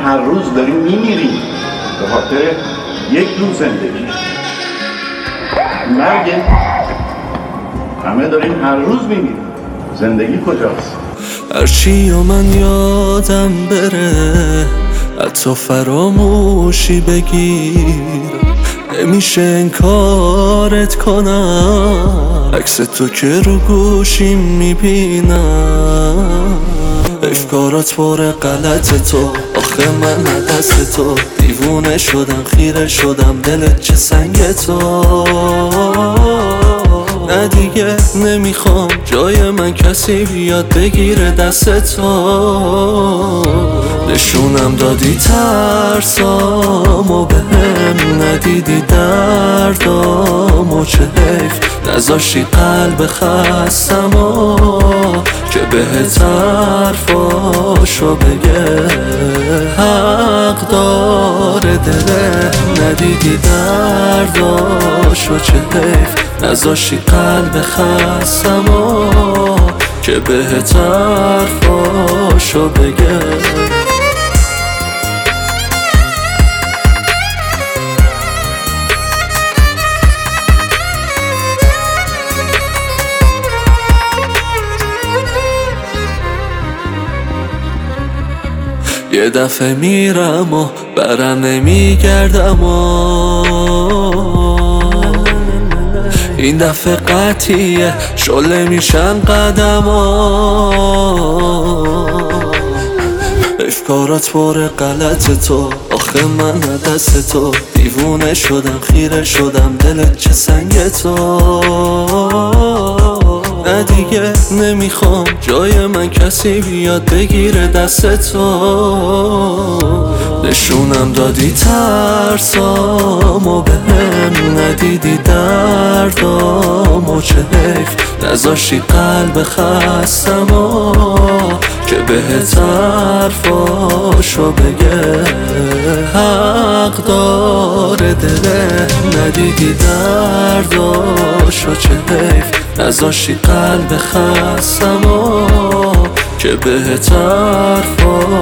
هر روز داریم میمیریم به خاطر یک روز زندگی. مرگ همه داریم هر روز میمیریم، زندگی کجاست؟ هرچی و من یادم بره حتی فراموشی بگیر، نمیشه انکارت کنم، عکس تو که رو گوشیم میبینم. افکارات پر غلط تو، آخه من دست تو، دیوونه شدم خیره شدم، دلت چه سنگ تو. نه دیگه نمیخوام جای من کسی بیاد بگیره دست تو. نشونم دادی ترسامو بهم، ندیدی دردامو، چه حیف نذاشتی قلب خستمو که بهت حرفاشو بگه. حق داره دله، ندیدی درداشو، چه حیف نذاشتی قلب خستمو که بهت حرفاشو بگه. یه دفعه میرم و برم نمیگردم و این دفعه قطعیه شله میشن قدم و افکارات پر غلط تو، آخه من دست تو، دیوونه شدم خیره شدم، دلت چه سنگ تو. نه دیگه نمیخوام جای من کسی بیاد بگیره دست تو. نشونم دادی ترسامو بهم، ندیدی دردامو، چه حیف نذاشتی قلب خستمو که بهت حرفاشو بگه. حق داره دله، ندیدی درداشو، چه حیف نذاشتی قلب خستمو که بهت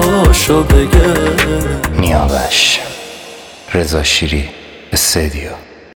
حرفاشو بگه. نیاوش، رضا شیری، استدیو.